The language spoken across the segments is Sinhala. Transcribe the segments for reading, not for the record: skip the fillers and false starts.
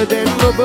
දැන් ඔබව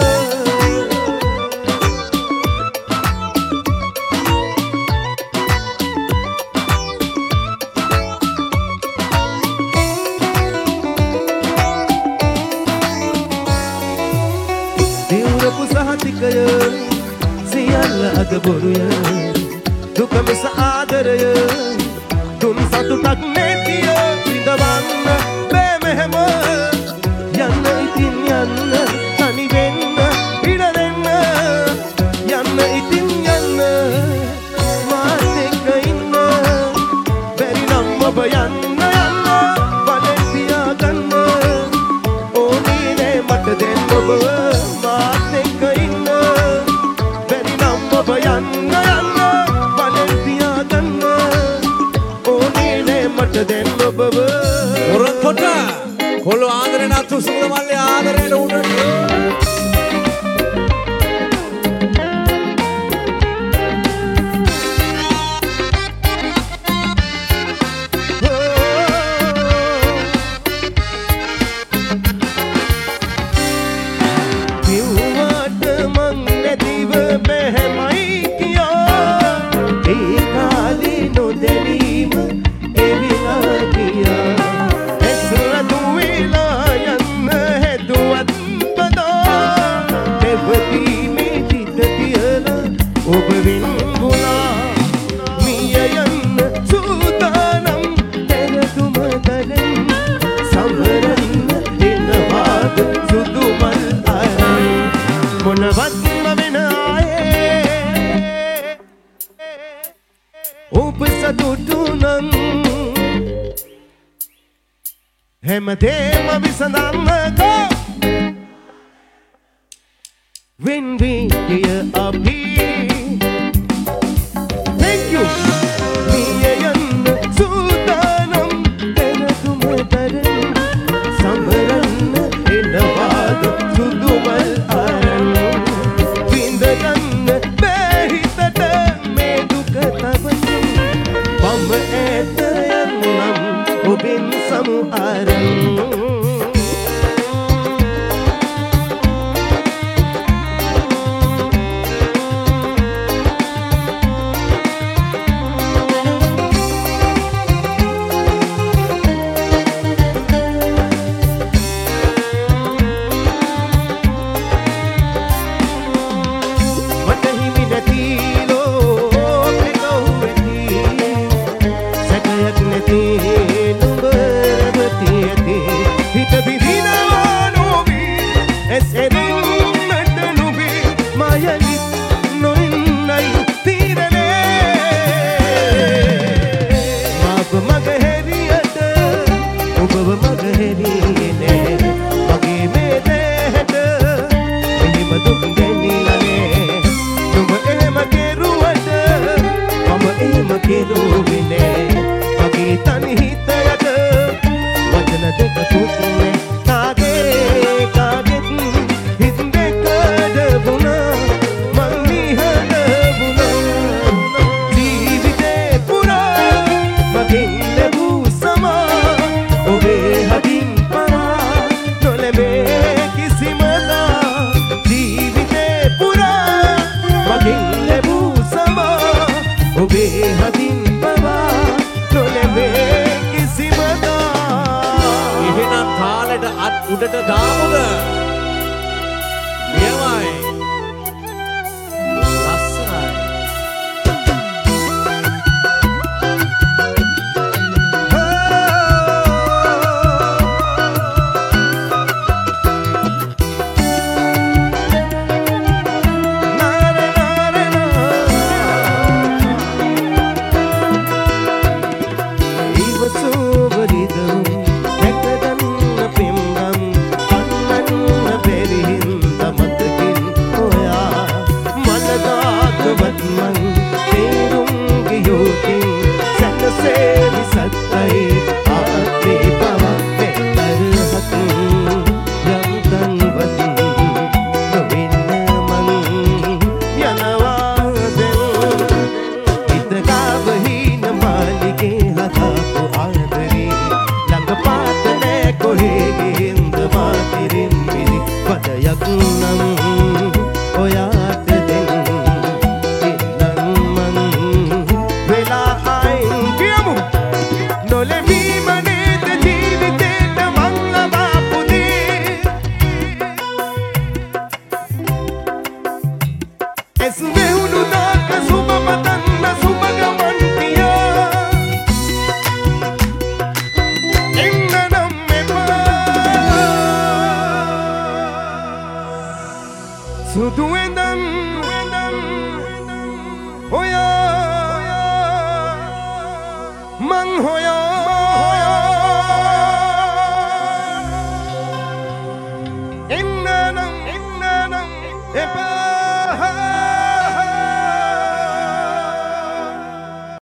දිවුරපු සහතිකය සියල්ල අද බොරුය දුක මිස ආදරය තුන් සතුටක් නැතිය විඳවන්න බෑ මෙහෙම යන්න ඉතින් යන්න තනි වෙන්න ඉඩ දෙන්න යන්න ඉතින් යන්න මාත් එක්ක ඉන්න බැරි නම් ඔබ යන්න යන්න වලෙන් තියාගන්න ඕනේ නෑ මට දෙන්න ඔබ මාත් එක්ක ඉන්න බැරි නම් ඔබ යන්න යන්න වලෙන් තියාගන්න ඕනේ නෑ මට දෙන්න ඔබව ඔරොත්කොට කොළු ආදරේ නතු සුගත මල්ලේ ආදරේට උඩට කිව්වට මං නැතිව බැහැමයි කියා ඒ කාලේ නොදැනීම එවිලා ගියා ඔබ වෙන්ගුණා මිය යන්න සූදානම් පෙරතුම දරෙන් සමරන්න එනවාද සුදු මල් අරන් මොනවත්ම වෙන ආයේ ඔබ සතුටු නම් හැමදේම විසඳන්නකෝ when we hear a beat. Thank you. Miyayan sudanam tenatumudaran samaran enavad sudumal aran windagan behitata medukatavan pam etayanam obin samu aran උඩට දාමුද මෙයමයි ලස්සනයි ඉවසෝ වරිදම් හැකදන්න පෙම්බම් අන්නන් Sudu endam hoya mang hoya innanam epa